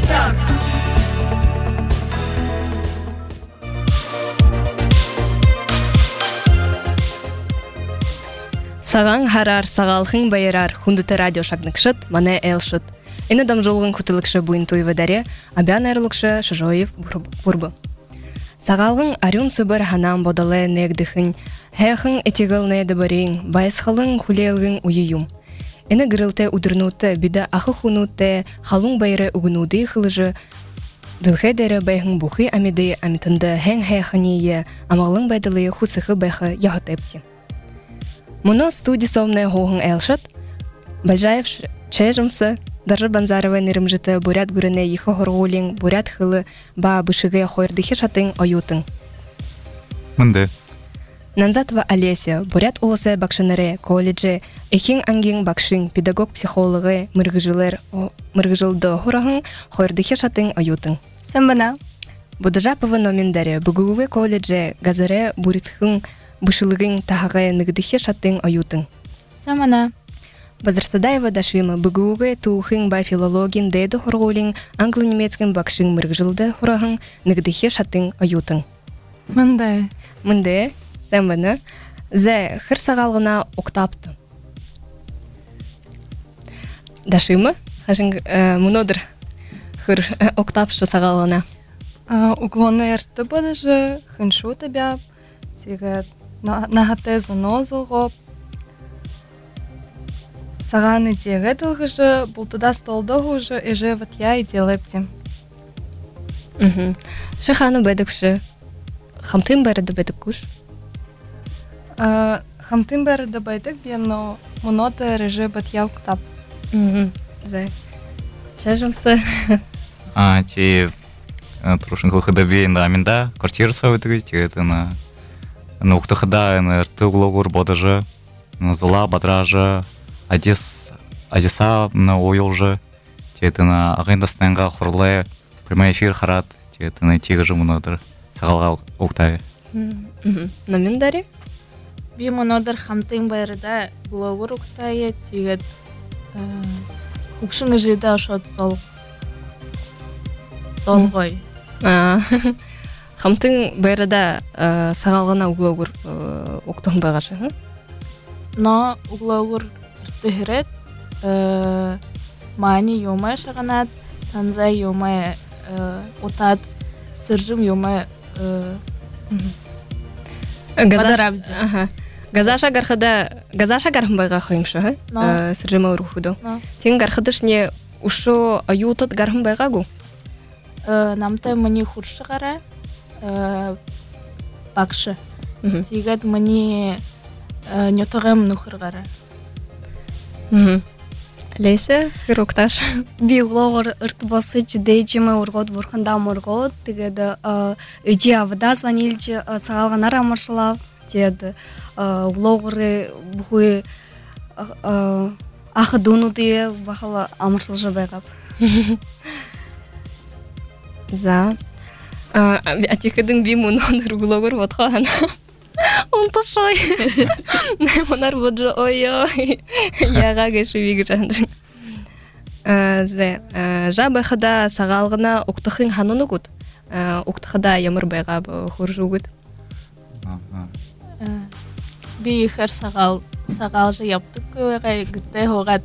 Артар. Саған харар, сағалхың байырар, хундыты радио шагныкшыт, мане элшыт. Эне дамжолгын кутылыкшы буин туйвадаре, абян эрлыкшы Шыжоев бурбы. Сағалғын арюн сыбыр ханам бодалы негдіхін, хэхын этигылны дабарин, байсхалын хулелгын уйюм. Эне гырылты удырнуты, бида ахы хунуты, халун байры угнуды хылыжы, дылхедері байхын бухи амиды амитынды хэн-хэхыние, амалын байдалы хусыхы байхы яхотепти. Мұны студисомны хоғын әлшыт, Бальжаев чэжымсы, Дары Банзарова нерімжіті бурят гүріне ехі хорғолин, бурят хылы ба бышығы қойырдығы шатын ойутын. Мынды. Нанзатова Олеся, бурят улысы бақшыныры, колледжі, эхин ангин бақшын, педагог-психологы, мыргыжылды хорағын қойырдығы шатын ойутын. Сәмбіна. Будажапова номендері, бүгігі колледжі, газары буритхын бышылығын тағығы нығдығы шатын ойутын. Сәмбіна. Базарсадаева Дашима, бүгігі туғын ба филологин дэйді хорғолин, англо-немецкін бақшын мыргыжылды хорағын нығдығы шатын ойутын. Мындай. Мындай, сәмбіні, зә хыр сағалғына оқтапты. Дашима, қашын мұнодыр хыр оқтапшы сағалғына. Углоны әрті бадыжы, хыншу табяб, тегі нағаты занозыл ғоп. Сағаны тегі дылғыжы, бұлтыда столдығы ұжы, ежі ватья и делепті. Шықаны бәдікші, хамтын бәріді бәдік күш? Хамтын бәріді бәдік бен, но мұноты режі ватья ұқтап. Зай. Шәжімсі? Те тұрышын қылқыда бейін аминда квартира сауытығы, тегі на ұқтықыда әрті ұғылығыр бодыжы, зула бадражы, Одесса на ойылжы, тетіні ағайындастыңға құрлы прямой эфир қарат, тетіні тегі жымынадыр сағалға оқтайы. Номен дари? Би монодыр хамтың байырда блогыр оқтайы, тегет ұқшыңы жейді ашот сол ғой. Хамтың байырда сағалғына блогыр оқтың бағашы? Но блогыр Тыгырет, мани йомай шағанат, санзай йомай отат, сыржым йомай бадарабди. Газаша гархым байға қойымшы, сыржымы ұрухуду. Тен гархыдыш не ұшы аютыт гархым байға гу? Намтай мани хуршы ғара, бақшы. Тегет мани нетағым нұхыр ғара. Лейсе, хирокташ. Би углогор ыртбасы жидейчиме ургот бурхандам ургот, тегеді үджи авыда звонилчі цағалғанар амыршылав, теді углогоры бұхуй ақы дуну дие бақылы амыршылжы байғап. За. Атекідің би мұноныр углогор ватқағана. Он тошой. Монар боджо ой-ой. Яға кеші вегі жанжың. Жабы қыда сағалғына оқтықын хануны күт. Оқтықыда ямыр байға хұржу күт. Би хыр сағалжы яптық көйға күтті хоғат.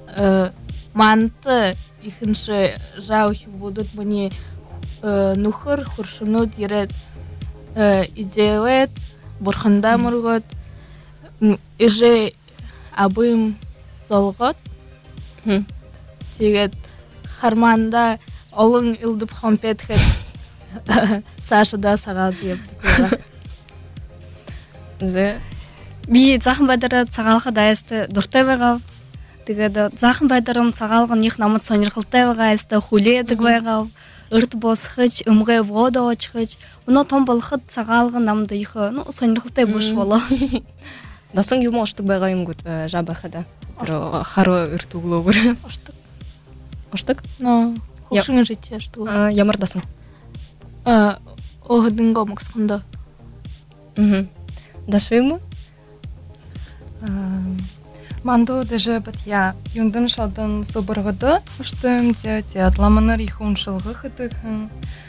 Манты ихыншы жаух будут мне нухыр хұршыну дирет идеет. Бурханда мұрғыт, үжі абым золғыт, тегет харманда олың үлдіп қомпетхет Сашыда сағал жиепті көйға. Би зақын байдары сағалға дайысты дұртай байғав, тегеді зақын байдарым сағалғын ех намыт сонер қылтай байға әсті хуледік байғав, ұрт босқыч, өмғай вода очқыч, мұны том болқыт сағалғын намды ехі, сонырқылтай бұш болу. Дасың юма оштық байғайым күт жабақыда? Харо ұрт ұғылу бұр. Оштық. Оштық? Құқшыңы жетті аштығы. Ямар дасың? Оғыдыңға мұқсықында. Дашы юмы? Манду даже бит я юндын шадын собыргыды ыштым те атламаныр ихуншылгы хытыхын.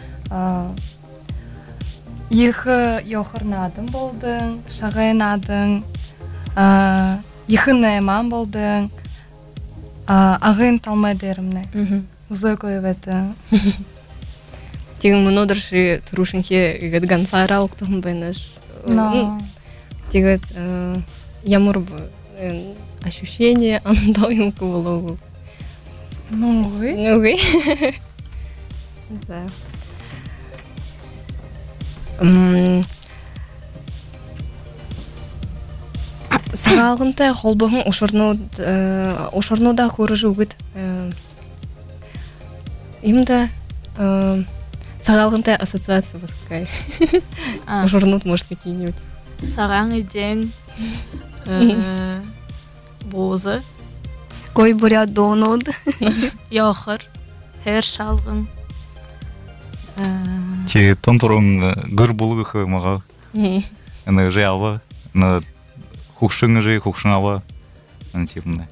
Их йохырнадым болдың, шағайнадың, ихынайман болдың, ағын талмай дерімне. Узой көйветі. Тегін мұнодыршы тұрушынке егет гансара оқтығын бәйнаш. Тегет ямур ощущение андоим кувалову. Ну, вы? Ну, вы. Да. Сағалғынта қолбығын ошырнуда көріжі үгіт. Имда сағалғынта ассоциация басқай. Ошырнуд может какие-нибудь. Сағаңы ден бозы. Кой буря донуд. Яхыр. Хер шалғын. Те тонторон гыр булгы мага. Аны жава, на хукшың же хукшыңава. Аны типмне.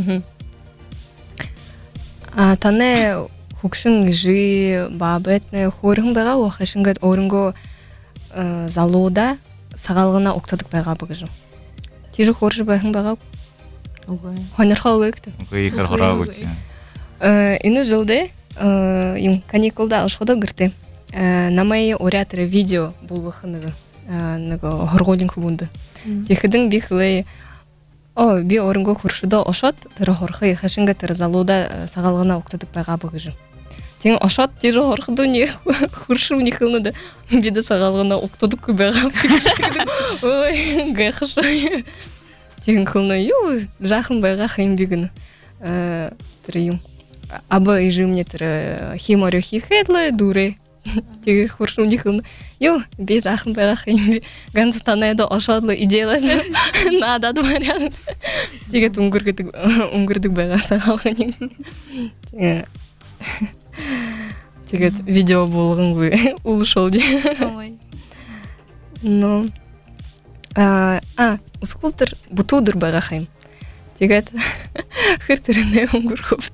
Тане хукшың жи бабетне хорың бага охашыңгат орынго залода сагалгына октадык бага быгыжы. Тижи хоржы багың бага. Хонырха өгөктү. Гыйкар хорагыт. Ины жылды им каникулда ашходо гырты. Намай орятры видео булгыхыныгы. Ныгы хорголин кубунды. Тихидин бихлей би орынго хуршудо ошот тыры хорхы хашынга тыры залода сагалгына октадык бага быгыжы. Тен ошот тижи хорхуду не хуршум не хылныды. Биде сагалгына октадык бага. Ой, гайхыш. Тен хылны ю жахын бага хаймбигыны. Тырым. Абы ижи мне тыры химорю хихетлы дуре. Тиги хуршум не хылны. Ю, би жахын бага хаймби. Ганстанайда ошотлы идеялы. Надо дворян. Тиги унгурдык бага сагалгын. Тигет видео болгон вы улушол ди. Ну. Ускултер бутудыр бага хайм. Тигет хыртырыне унгурхопт.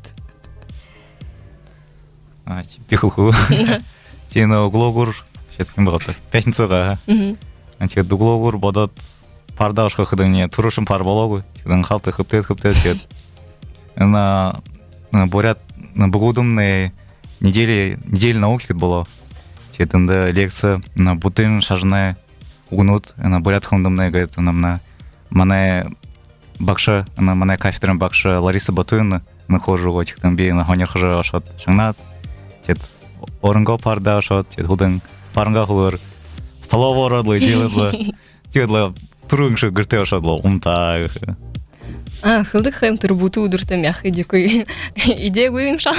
Пихулху. Тина углогур шеткен багата. Пятницага. Антиге дуглогур бодот пардашка хыдыне турушым пар бологу. Тигден халты хыптет тет. Ана борят на богодумне недели науки было. Тетында лекция на бутын шажная угнут, на борят хондомная говорит нам мане бакша, на мане кафедрам бакша Лариса Батуевна нахожу в этих там на хонер хожа шот шангнат. Тет орынга парда шот, тет худын парынга хулар столовый родлы деладлы. Тетла турыңшы гырте шотло умта. Хылдык хайм турбуту удурта мяхы дикой. Идея гуим шал.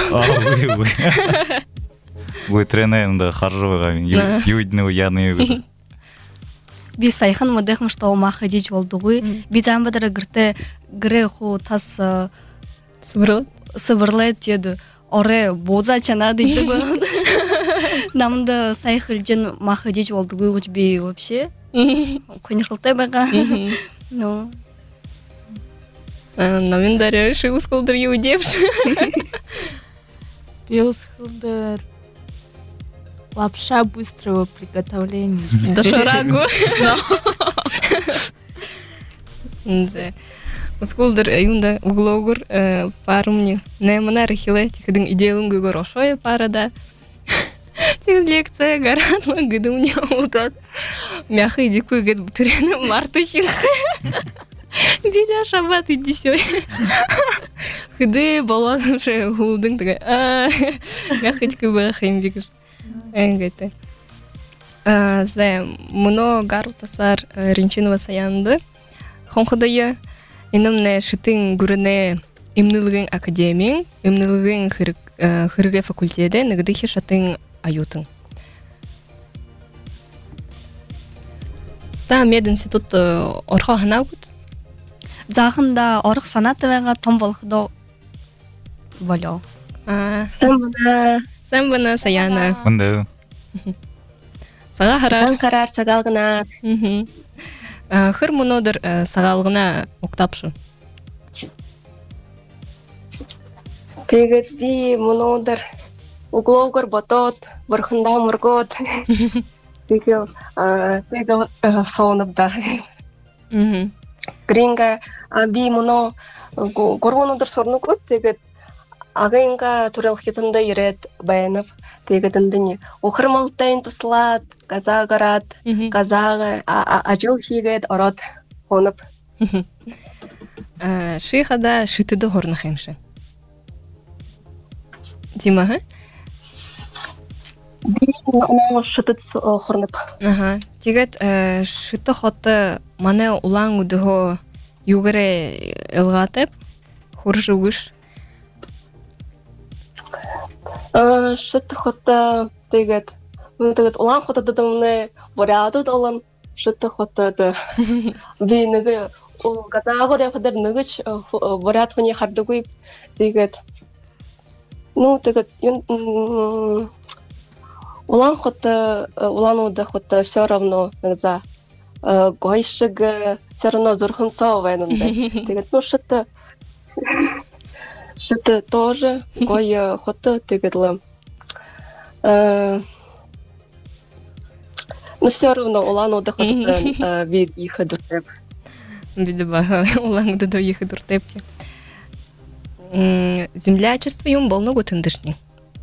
Вы тренер харжыга юдны яны. Би сайхан модехм что маха дич болдугуй. Би замбадара гырте гре ху тас сыбырлайт деді. Оре боза чана дейді бұл. Намында сайхылжын маха дич болдугуй гуч би вообще. Хонерхылтай бага. Ну. Намин даря шиус колдыр еудевші. Биосхылдыр лапша быстрого приготовления. Дошарагу. Скулдыр юнда углогур парумни. Немана рахиле тихидин идеялым гыгор ошой парада. Тих лекция гаранла гыдым не ултат. Мяхы дикуй гыд бутерены марты хилхы. Биля шабат иди сёй. Хыды балан ше гулдың тага. Мяхы дикуй хайм бигиш. Энгайты. Зе муно гарутасар ринчинова саянды. Хонхыдайы инымне шытың гүріне имнылығын академияң, имнылығын хырыгэ факультеде нігдіхи шатың аютың. Та мединститут орха ханагут? Захында орх санатывайға том болхыдо боло. Сәмбіна саяна. Мында. Саға харар. Саған қарар сагалғына. Хыр мұнодыр сагалғына оқтапшы. Тэгээд би мөнөдөр углоогор ботот бурхандаа мөргөт тэгээд соонобда гринга би мөнө гурвануудаар сурнаггүй тэгээд агынга төрөл хязамда ирээд байнав тэгээд эндэн ухармалтай туслаад газаа гараад газаа ажил хийгээд ороод хоноб шихада шитэдэ хорнох юм шиг Дима би нөө шитэд хорноб тэгээд шитэ хот манай улаан өдөө юугаарэ элгатеп хуршугш шитэд хот тэгээд улаан хотод дэмнэ борядод олон шитэд хотод би нэг газаагоор явахад нэгж боряд хүний хардаггүй тэгээд ну тэгээд улаанууд хот все равно за гойшиг все равно зурхансоо байна нэ тэгээд ну шитэд тоже гой хот тэгээд ну все равно улаанууд хот би их дуртай Видимо, улаан өдөө их дуртайпти. Землячество юм болно гутындышни.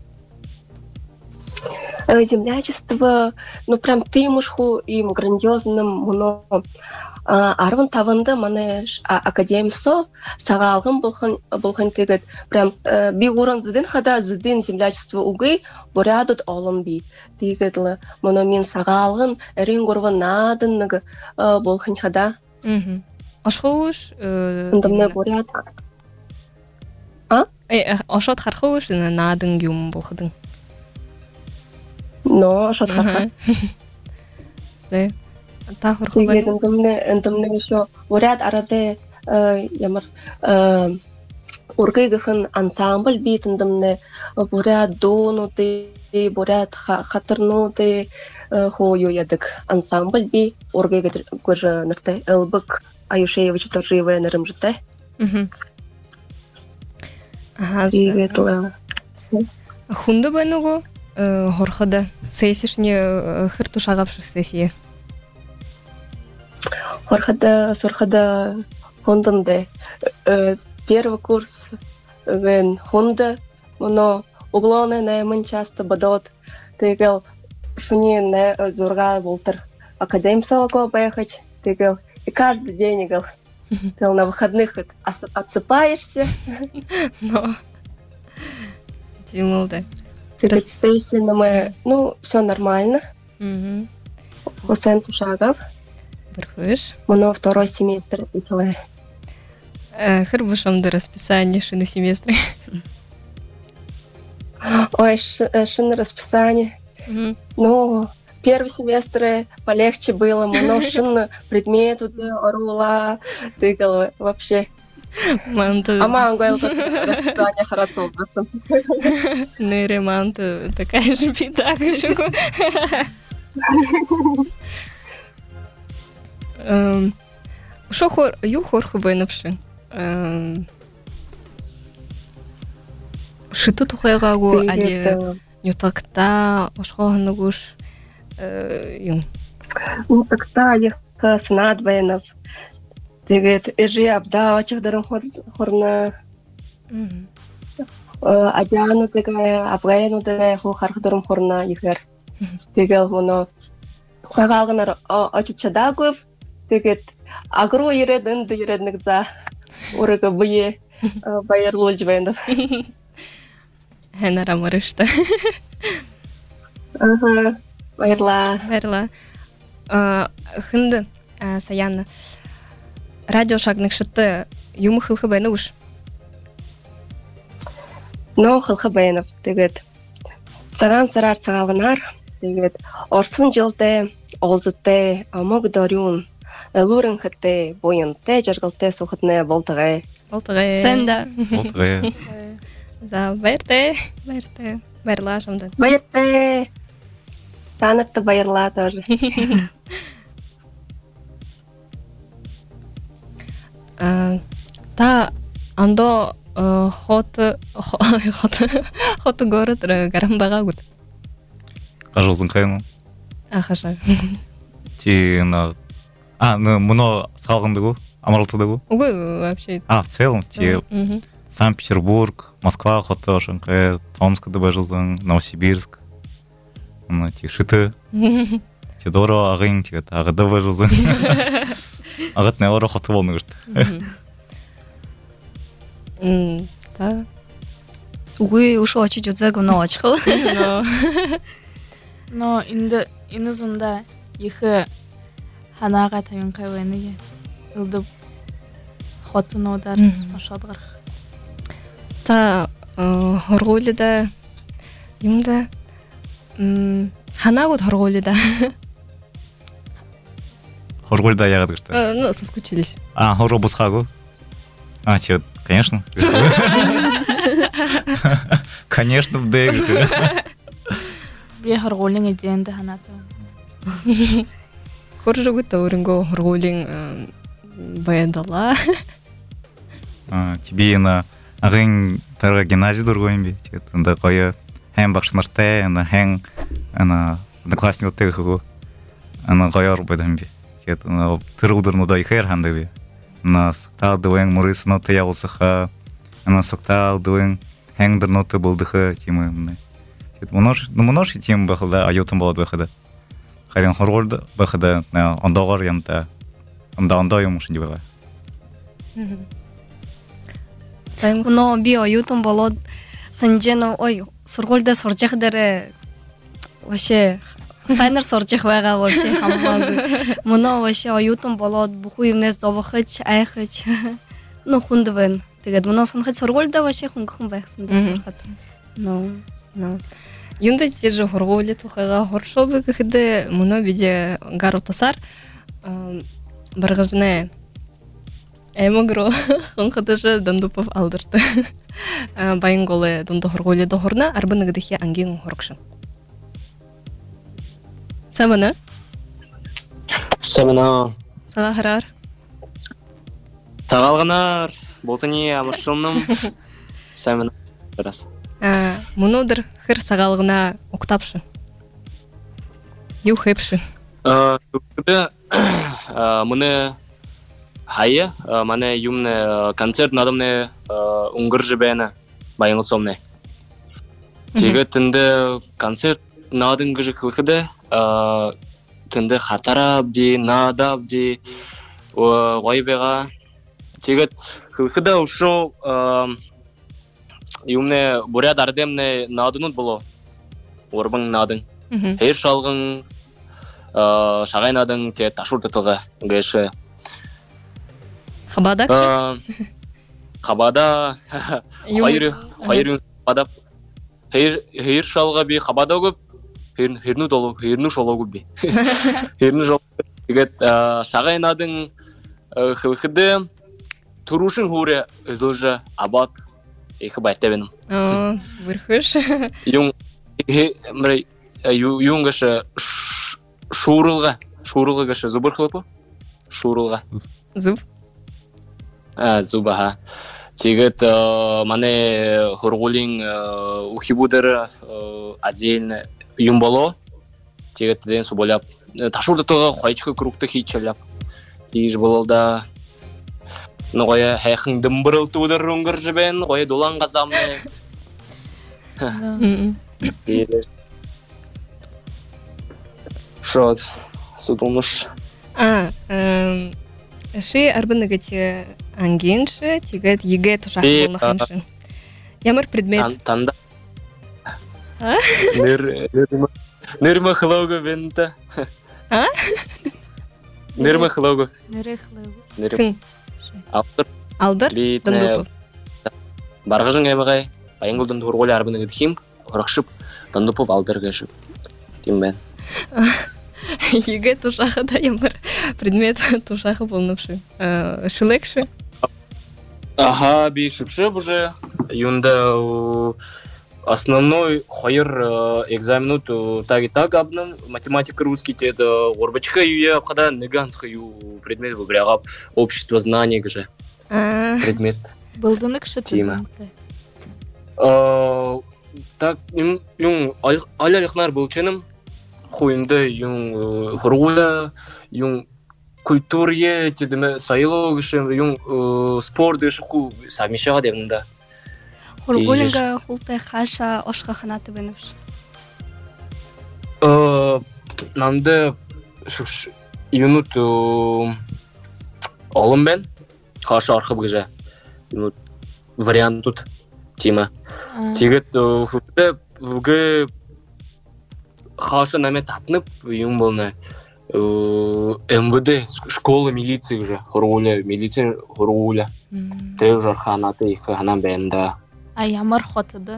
Землячество, ну прям тымушху им грандиозным муно 15-нд манай академисо сагаалган булхан тэгээд прям би уран зүдэн хада зүдэн землячество үгүй борядод олон би тэгээд муно мен сагаалган эрин гурван наадан нэг булхан хада Ашхууш эндэмнэ боряд ашот хархууш наадан юм булхадын но ашот хархаа Зэ та хорхоо тэгээд эндэмнэ шо боряд араде ямар ургайгын ансамбль бит эндэмнэ боряд доонуудын боряд хатарнуудын хою ядаг ансамбль би ургайгэр нэртэй элбэг Аюшевич торживая нарымжтай. Тэгээд хунда байнуго хорхода сессишне хырту шагапших сессия. Хорхода хундамде первый курс вен хунда но углоны найман часто бодот тэгэл шуни не зурга болтер академисоого поехать тэгэл и каждый день играл. Ты на выходных отсыпаешься. Но. Тимулда. Перед сессией мы, ну, все нормально. Хусен Тушагов. Верхуешь. Моно второй семестр веселая. Хырбушам до расписания шины семестры. Ой, шины расписания. Ну, первый семестр полегче было, много предметов орула, тыкала вообще. А манго это расписание хорошо просто. Ну, ремонт такая же беда, Шо хорху байнапшы? Шиту тухайгаагу али нютакта ошхоонугуш юм. Ну так-то их снад байнав. Тэгээд эжи абда очигдарын хорна. Адяну такая афгайну такая хархдырым хорна ихэр. Тэгэл моно сагаалганар очичадагов. Тэгээд агро ирэдэн дэрэднэг за урага бие баярлуулж байна. Хэнара мөрөштэй. Баярлаа. Хынд саяна радио шагныкшыты юм хылхы байна уш. Но хылхы байна. Тэгээд цагаан сараар цагааганаар тэгээд орсон жилдээ олзтой амог дөрүн лурын хэтэ буянтай жаргалтай сухатны болтгай. Сэнда. Болтгай. За баяртай. Баярлаа шамдан. Баяртай. Танарт баярлаа тоже. Та андо хот город гарамбага гут. Кажылзын кайын. Ахаша. Ну, муно салгындыгу, Амарлтыдыгу. Угу, вообще. В целом, Санкт-Петербург, Москва, Хоты, Шанхай, Томск, Дыбажылзын, Новосибирск. Шыты. Доро ағын, ағы Дыбажылзын. Ағыт не ора Хоты болны күшті. Та. Угу, уж очень жүдзегу наочхыл. Но инде зунда ихе ханага тавин кайвене. Илдып хотунодар ашадгар. Та хоргойлыда юмда ханагут хоргойлыда. Хоргольда ягод күшті. Ну, соскучились. Хоробусхагу. Чё, конечно. Конечно, бдeg. Би харгуулын эдэнд ханаатай. Хоржогута өрөнгө хоргойлын баяндала. Тебе на ағын тарға гимназия дұрғойын бе. Тында қойы хэм бақшынартай, хэм одноклассник өттегі қығы. Қойы арбайдан бе. Тұрғыдырны да ихайыр ханды бе. Соқтал дұйын мұрысын өтті яғылсыға. Соқтал дұйын хэңдір ноты болдығы темі. Мұнош тем бақылда айотын болады бақыда. Харин хоргольда бақыда ондағар янта. Онда юмышын дебаға. Но би оютун болот санжено ой сургуульда суржих дере вообще сайнер суржих байгаа вообще хамаагүй. Муно вообще оютун болот буху юмнес зовхоч айхоч. Ну хундвэн. Тэгээд муно сонхоч сургуульда вообще хөнгөн байхсан да сурхат. Но. Юнда тежи хоргойлы тухайга хоршолбы гэхэдэ муно биде гарутасар баргажне эмогро хонхатышы Дандупов алдырды. Байын голы дунда хоргойлы дохорна арбыныгдыхи ангин хоркшын. Самана? Самана. Сага харар? Сагалганар. Болтыни амыршылным. Самана. Раз. Мунодыр хыр сагалгына октапшы. Юхепшы. Мыны хайы, мане юмне концерт надымне унгыржы бәйіні байыңыл сомне. Теге тінді концерт надың гыжы кылқыды, тінді хатарап де, надап де, ойбеға. Теге кылқыды ұшо юмне бурят ардемне надынут боло. Орбың надың. Хейр шалғың, шағай надың те ташурды тылғы гайшы. Хабадакшы? Хабада, хайыр хабадап. Хейр шалға бе хабада көп, хейрну долу, хейрну шолу көп бе. Хейрну жолу көп. Шағай надың қылқыды тұрушын хуре үзілжі абат ехі бәтті бенім. Вырхыш? Юң ғашы шуырылға ғашы зубыр қылыпы? Шуырылға. Зуб? Зуб, аха. Тегет мане хоргулин ухибудыр отдельно юм боло. Тегет ден суболяп. Ташурды тұға қойчықы күрікті хейчеляп. Тегеш болалда. Қойы хайқың дымбырыл туыдыр үңгір жібен. Қойы долан қазамны. Шот. Судылмыш. Ши арбыныгати ангенши, тигет егэ тушах болнахынши. Ямар предмет? Танда. Нырмы хлогу бенті. Нырмы хлогу. Алдыр? Дандупов. Барғыжың әміғай, байыңғылдың тұрғолы арбыныгыды хим, құрақшып, Дандупов алдыр кәшіп. Тим бән. Егэ тушахы да ямар предмет тушахы болнувши. Шылекши? Ага, бейшіпшіп уже. Юнда основной хайыр экзаменут так и так абным. Математика русский теді. Орбачқа юе апқада неганская предмет выбрягап. Общество знаний же. Предмет. Былдыны кіші Тима. түйді. Так, yung aylarıklar bulçanım. Huyumda yung hurgula, yung культурье, тедеме сайылу гышым, yung спорт гышы ку совмещага демнда. Хургулинга хултай хаша ошқа ханаты бенуш. Намда юнут олым бен, хаша арқы бгыжа. Юнут вариант тут тима. Тегет хултай вгэ хаша наме татнып, yung болна. МВД, школа милиции уже, хургуля, милиция хургуля. Трев жар ханаты их ханам бенда. А ямар хотыды?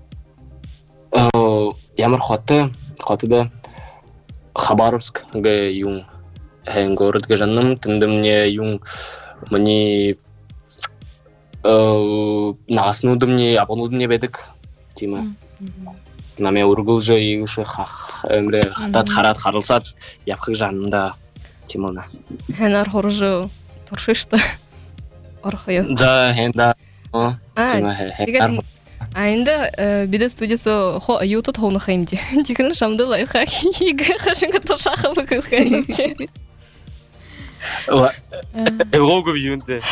Ямар хоты Хабаровск ге yung хэн город ге жанным тынды мне yung мне наснуды мне абонуды мне бедик тима. Наме ургул же игышы эмре хатат харат харылсат япхы жанында тимона. Хэн ар хоржу туршышты. Орхою. За хэнда. Тигер айында биде студиясы хо ютут хоны хаймди. Тигер шамды лайха игэ хашынга тошахы быкыл хаймди. Рогов юнте.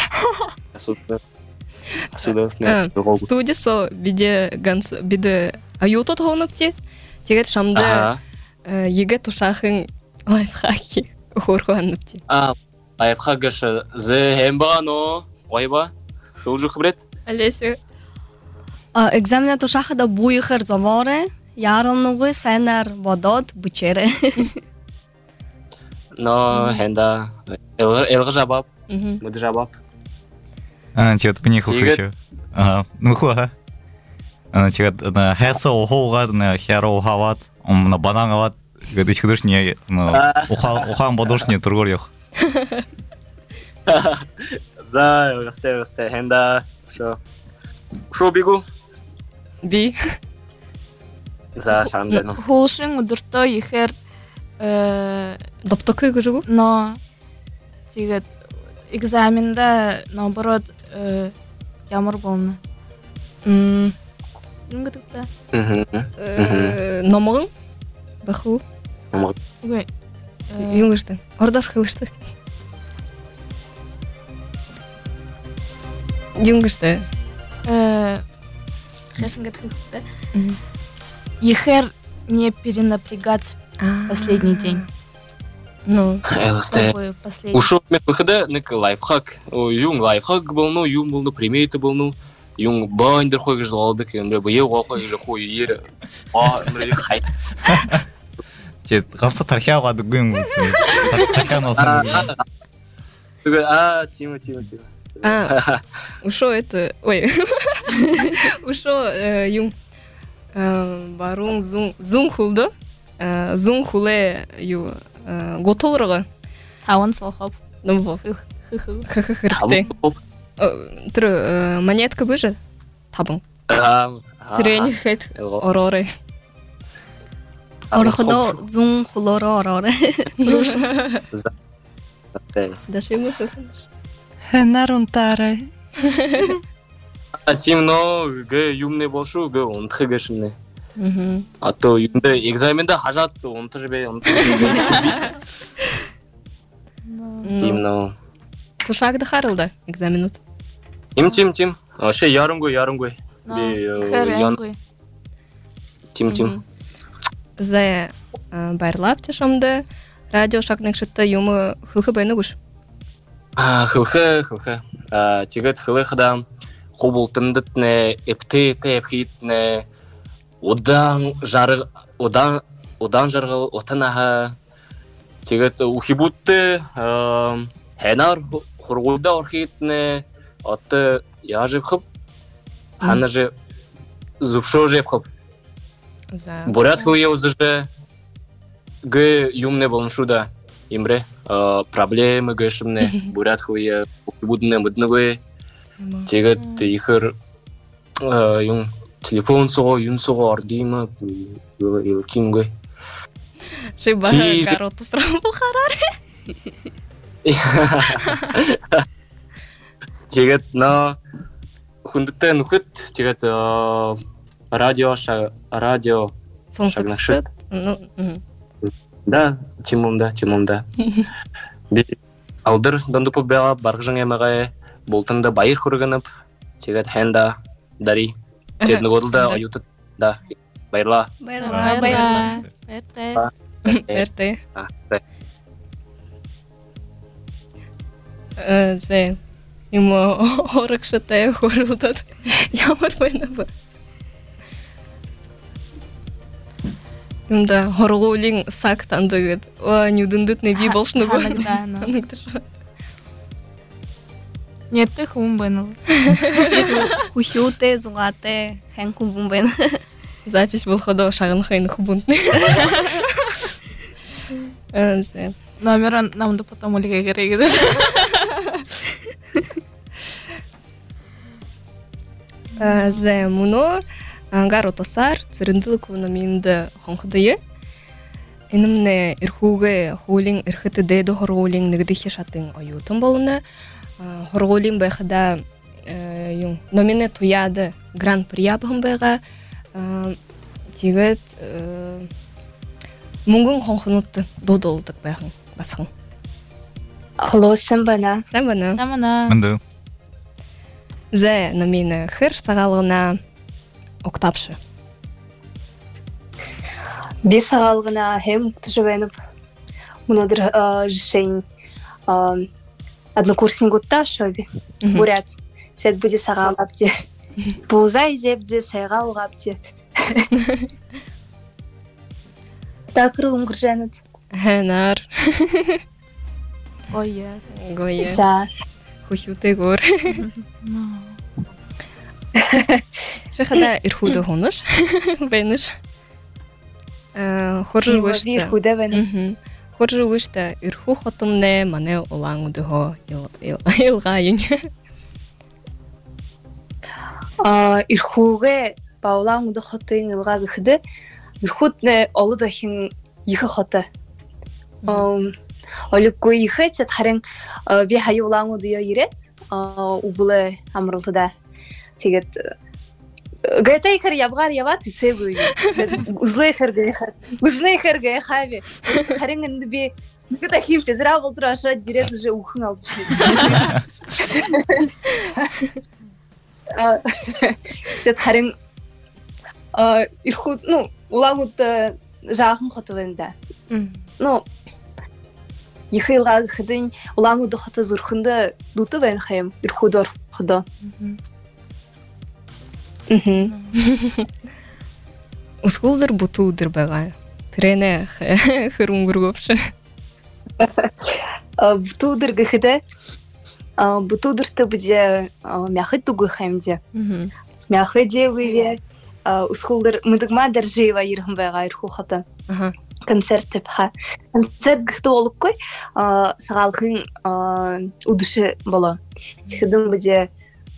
Студиясы биде ганс биде ютут хонупти. Тигер шамды игэ тошахын лайфхаки хорхуанупти. Лайфхагышы зе хэмбано ойба. Хылжу хбрет? Алеся. Экзамена тушаха да буйхыр заваре, ярылнугы сайнар бодот бучере. Но хэнда элгы жабап, мыды жабап. Тегет пниху еще. Ну хуа. Тегет хэсо ухоуга хяро хават, на банангават, гадыч худышне, ухан бодушне тургорьях. За, расте, хэнда, шо бигу? Би. За, шамжану. Хулшин удурто ихер Доптокы гыжыгу? но тигет экзаменда наоборот ямар болны. Нинге тукта? Номығын? Баху? Ой. Юңышты. Ордаш хылышты. Юңышты. Хэшинге тукта. Ихер не перенапрягать последний день. Ну. Эласте. Последний. Ушо мен выхода ник лайфхак. Юң лайфхак болну, юң болну, приметы болну. Юң бандер хойгы жалдык, эмре бые хойгы же хойы. Эмре хай. Тет гамса тархяга дүгүн. Тархян алсан. Тима. Ушо это... Ой. Ушо юң... Барун зун хулды. Зун хуле ю... Готолрыгы. Таван солхоп. Ну вот. Хы-хы-хы-хы-хы-хы. Түрі монетка бөжі? Табың. Түрені хэт ороры. Орхудо зун хулоро ороры. Даши мы хы-хы. Хэнар унтары. Тим, но гэ юмне болшу, гэ онтхы гэшимне. А то юмде экзаменда хажат, онты жбе. Тим, но... Тушагды харылды экзаменут. Тим. Ше ярымгой. Хэр янгой. Тим. Зая байрлап тешамды. Радио шагнық шытты юмы хылхы байны күш. Хылхы. Тегет хылы хыдам. Хобултымдытне, эпхитне. Одан жарғыл отанаға. Тегет ухибутты. Хэнар хургулда орхитне. Отты яжып хып. Ханы же зубшо жеп хып. Бурят хылы еузды же. Гэ юмне болншуда. Имре проблемы гэшимне. Бурят хылы ухибутне мыдны. Тегет ихыр yung телефон сого, юн сого ардима, кимгой. Шиба гароту срам бухарары. Тегет, но хундыта нухыт тигет радио Сонсыкшыт. Да, тимумда. Би алдыр дандупу бега баргыжың эмеге болтында байыр хурганып тигет хенда дари тедны годылда аютут да байырла. Байырла. Эрте. Зе. Имо оракшытай хорулдат. Ямар байнабы. Да, хоргуулин сактандыгыт. О, нюдындыт не би болшнубу. Нетте хум бэнул. Хухюте, зугате, хэн хумбун бэн. Запись болходо шагын хайн хубунтны. Номер намды потом улиге керек. Зе муно гаро тосар цырындылык номинде хонхдые. Инемне ирхуге хулин ирхтеде до хоргуулин нигдихи шатын оютун болуна. Хоргуулин байхада юм номине туяды гран-при ябын байга тигет мунгун хонхнутты додолдык байхын басхын. Алло, Самбана. Самана. Мынды. Зе номине хыр сагалгына октапшы. Би сагалгына хэм тжвенып. Мнодыр жшень однокурсникутта шоби. Бурят. Сет буде сагалапте. Бузай зебде сайгалгапте. Такры унгржанат. Хэнар. Ойя. Гое. Са. Хухюте гор. Шахада ирхуды хоныш. Бэныш. Хоржу вышта. Ирхуды бэныш. Хоржу вышта ирху хотымне мане олаңуды хо илгайын. Ирхуге баулаңуды хотын илга гыхды. Ирхутне олы дахин ихы хоты. Олыккой ихы тет харин би хайы олаңуды я ирет. Убылы амрылтыда. Тегет Гайта ихар ябгар ябат исебүй. Узлы ихар гай хави. Харин инде би гыта хим фезра болтур аша дирет уже ухын алды. Тет харин ирхут, улаңут жағын хотывында. Ихылға гыхдын улаңуды хоты зурхынды дуты бән хайым ирхудор ходы. Ускулдыр бутудыр бага. Трене хырунгургопшы. Бутудыр гыхды. Бутудырты буде мяхы тугы хаймде. Мяхы де выве. Ускулдыр мыдыгма дәржеева ирхым бага ирху хоты. Концерт тепха. Концерт гыхты олық кой. Сағалқын удышы бола. Тихыдым буде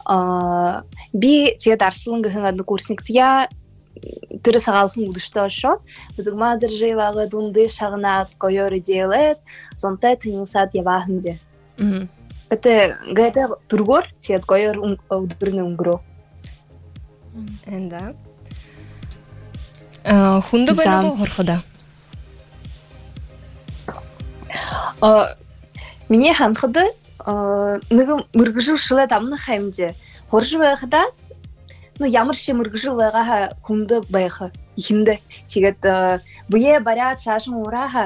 би тие дарсылын гыхын адны курсникті я түрі сағалқын удышты ашот. Мыдыгма дәржееваға дунды шағынат койор идеялет. Сонтай тынылсат явахынде. Это гайда тургор тиет койор удырны унгро. Энда. Хунды бәлігі хорхыда? Мене ханхыды нығым мұргыжыл шылы дамны қаймде. Хоржы байқыда ямыршы мұргыжыл байға хунды байқы. Ихінді тегет бұе барят сашын ұраға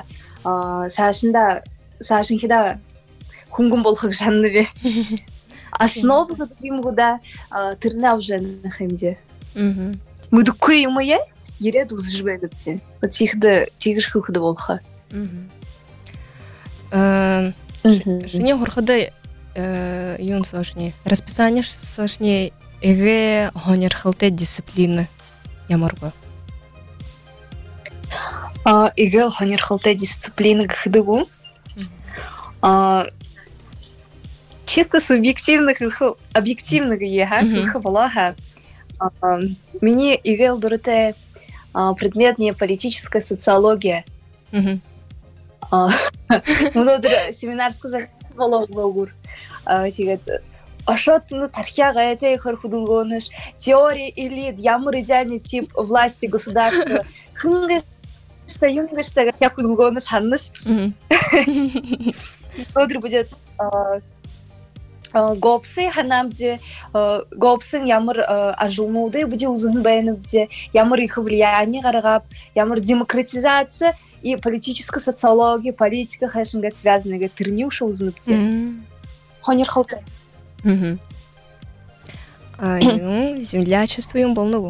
сашынхида хунгум болхыг жанны бе. Основы гуда тырнав жанны қаймде. Мүдіккі емeye ерет ұзыж бәдіпте. Тегіш қылқыды болха. Шыне хорхыды юн сошне. Расписание сошне эге хонер хылте дисциплины ямарго. Эге хонер хылте дисциплины гыхды бу. Чисто субъективно кылхы, объективно еха кылхы болаха. Мне игел дурте предмет не политическая социология. Мнодыр семинар сказать болог болгур. Тигет Ашотны тархиага этой худулгоныш теория или ямар идеальный тип власти государства. Хынгышта юнгышта я худулгоныш харныш. Одр будет гопсы ханамде гопсын ямар ажулмуды будет узун бәйнүбде ямар их влияние гарагап ямар демократизация и политическая социология политика хэшинга связанные тырнюша узунубде хонер халты землячество юм болнугу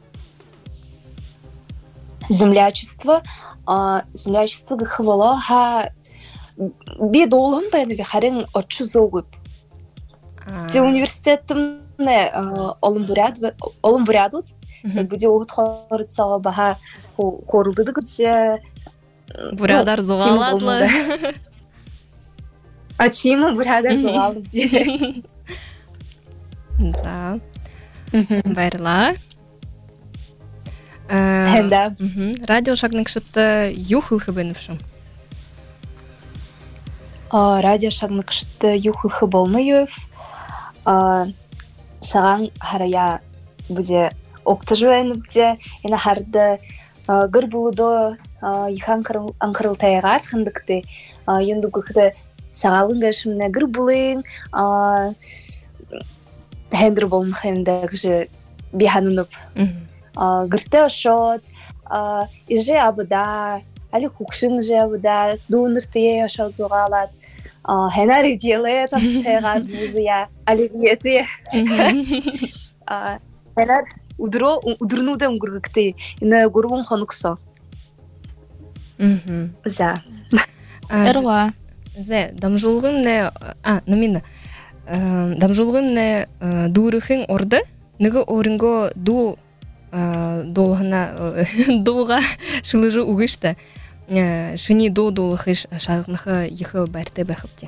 землячество гыхвало ха би долом бәйнүбе харин очузогуп Те университетімне олым бурядут. Буде оғыт қорытсаға баға қорылдыды күтсе. Бурядар зоғаладлы. Тимі бурядар зоғалды. Да. Байрла. Хэнда. Радио шагнық шытты юхылхы бәніпшім. Радио шагнық шытты юхылхы болмайып. Саған харая буде оқтыжуэнүбде ена харды гыр булудо ихан анкырылтайгаар хындыкты юнду көхді сағалын гашымна гыр булын хендір болын хэмді гжы биханынып гырты ошот иже абыда али хукшын же абыда дуынырты ошот зоғалат Хенари делает обстегат бузия оливьете. Хенар удрнуда унгургты на гурвун хонуксо. За. Эрва. За дамжулгым не намина. Дамжулгым не дурыхын орды. Ныгы орынго долгана дога шылыжы угышта. Шыни долыхыш шағынығы ехі бәрті бәхіпте.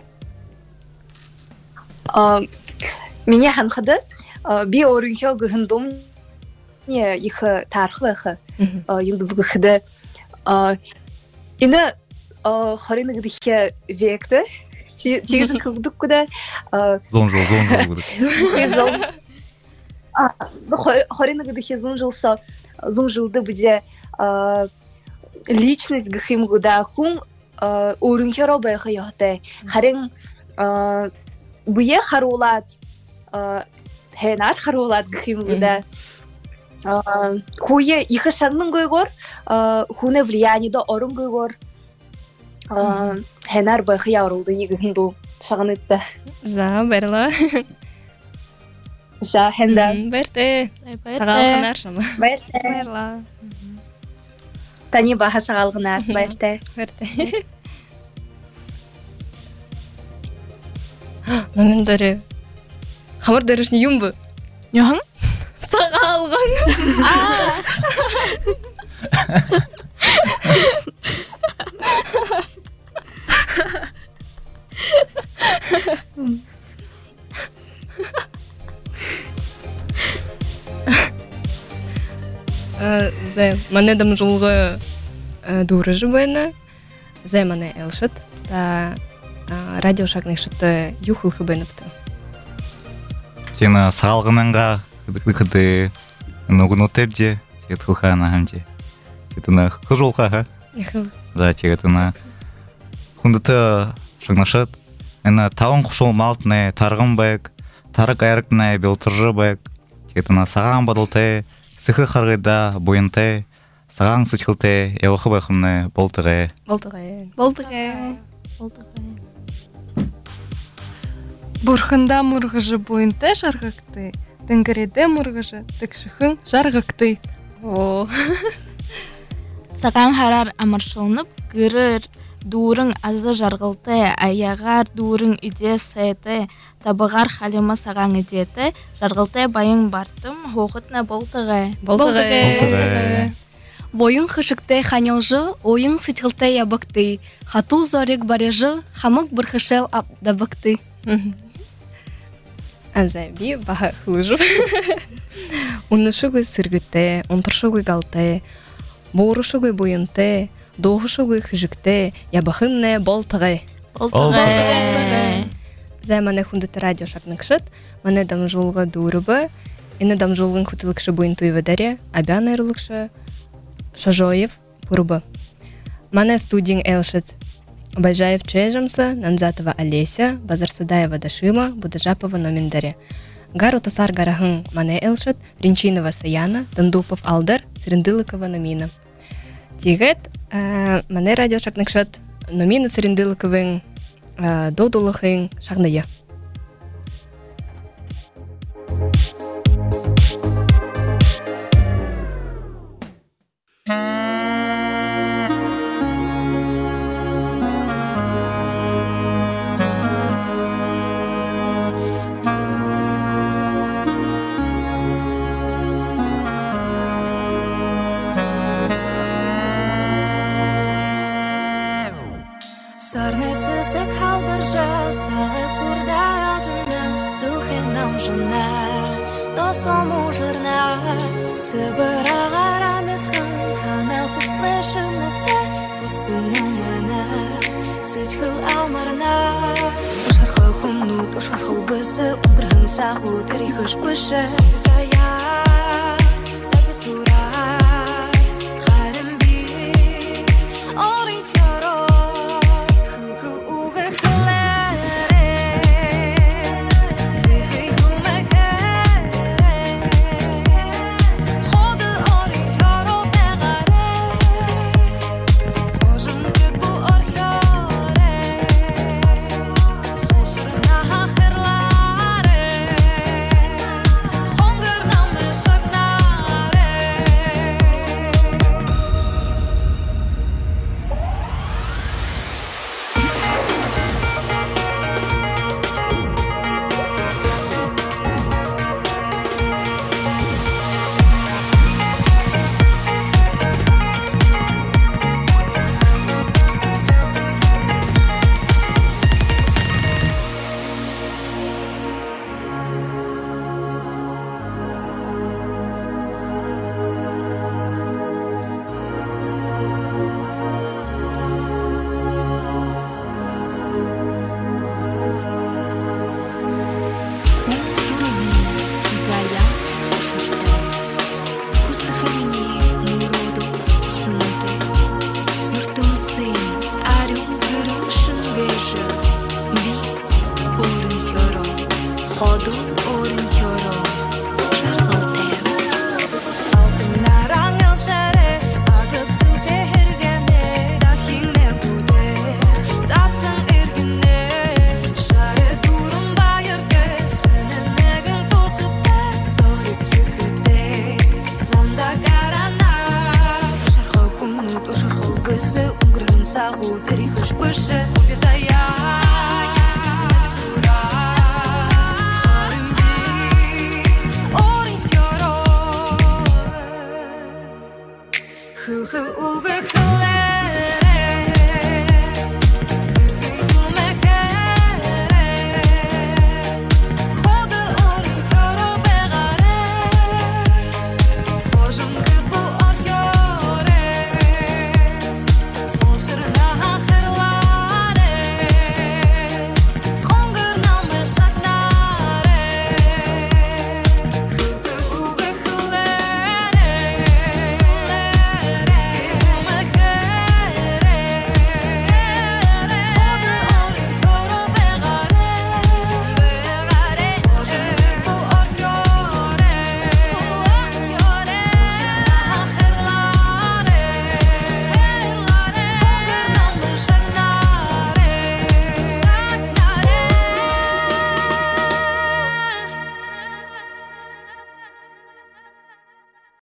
Меня ханхады би орынхё гыхындом не ехі тархы бәхі. Юнды бұғыхыды. Ині хорины гыдыхе векті. Тегжін кылдық күді. Зон жыл күді. Хорины гыдыхе зон жылды бұде личность гыхим гуда хун урынхеро байха яхтай харин буе харулат хенар харулат гыхим гуда хуе ихы шагнын гойгор хуне влияние до орун гойгор хенар байха ярулды игынду шагынытты За берла За хенда берте сагалханар шама берла Тани баха сагалгынар байрте. Берте. Намин даре. Хамар дарышны юмбы. Нёхан? Сагалгын. Зе мане дамжулгы дурыжы байна. Зе мане элшыт та радио шагнық шыты юхылхы бэніпті. Тена сағалғынанға қыды нұғын өтепде, тегет қылқаны әмде. Тетіні қыжолқа ға. Да, тегетіні құндыты шагнашыт. Әні тауын құшыл малтыны тарғын байк, тарық айрықны белтыржы байк. Тегетіні саған бадылты, сықы қарғыда бойынты, саған сычқылты, еуқы байқымны болтығы. Бурхында мұрғыжы бойынты жарғықты, діңгіреде мұрғыжы тікшіхін жарғықты. Саған харар амаршылынып, гырыр дурың азы жарғылты, аяғар дурың иде сайты, табығар халима саған идеті, жарғылты байың бартым, хоғытна болтығы. Бойың қышықты ханылжы, ойың сытылты ябықты, хату зорек барежы, хамық бірхышел абдабықты. Азаби баха хылыжып. Унышугы сыргыты, онтыршугы галты, боғырышугы бойынты, доғышугы хыжыкты, ябахынны болтығы. за мане хундыты радио шакныкшыт, мане дамжулга дурубы, ине дамжулгын хутылыкшы буйын туйвадаре, абян айрылыкшы Шажоев пурбы. Мане студийн элшыт Байжаев Чежемса, Нанзатова Олеся, Базарсадаева Дашима, Будажапова Номиндаре. Гару тасар гарахын мане элшыт Ринчинова Саяна, Дандупов Алдар, Цирындылыкова Номина. Тигет мане радио шакныкшыт Номина Цирындылыковын додулыхын шагная. Сарнесесек халдыржа сағы курдадына дылхенам жына досом ужырна сыбыра ғарамесхын хана құслышымныкта құсынымына сычхыл амырна ұшарқы құмнут ұшарқыл бізі ұмбырғын сағу тарихыш бұшы зая табисура Who